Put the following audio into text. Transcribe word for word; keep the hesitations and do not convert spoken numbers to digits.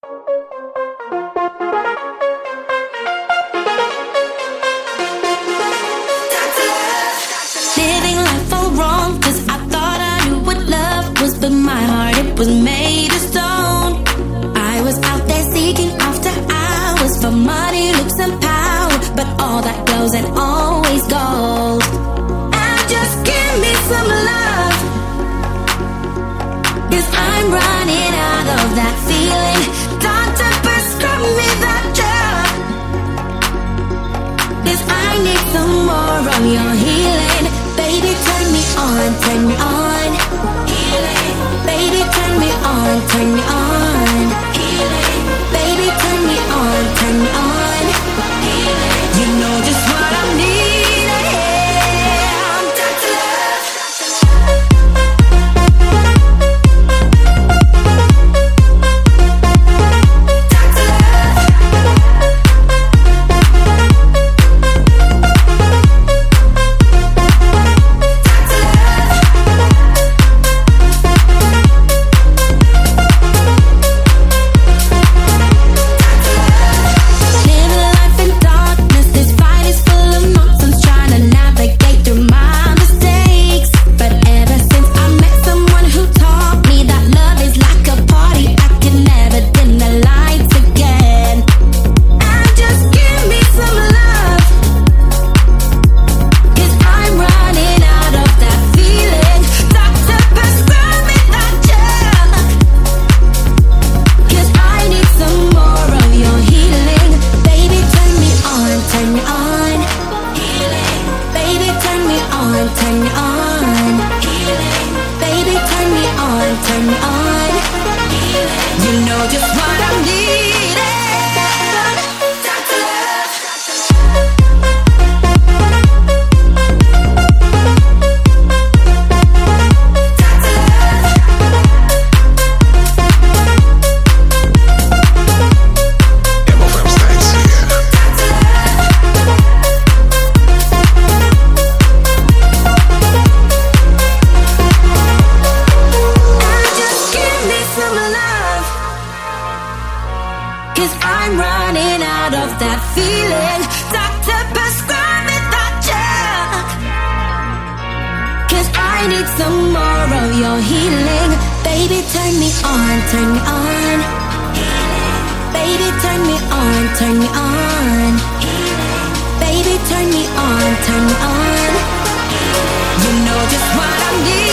Living life all wrong, 'cause I thought I knew what love was, but my heart, it was made of stone. I was out there seeking after hours for money, looks and power, but all that goes and always goes. And just give me some love, 'cause I'm running out of that feeling. Doctor, prescribe me that drug, 'cause I need some more of your healing. Baby, turn me on, turn me on. Healing. Baby, turn me on, turn me on. Healing. Baby, turn me on, turn me on. Healing. You know just what I need. I'm Doctor Love. Doctor Love. Turn me on, turn me on. You know just what I need.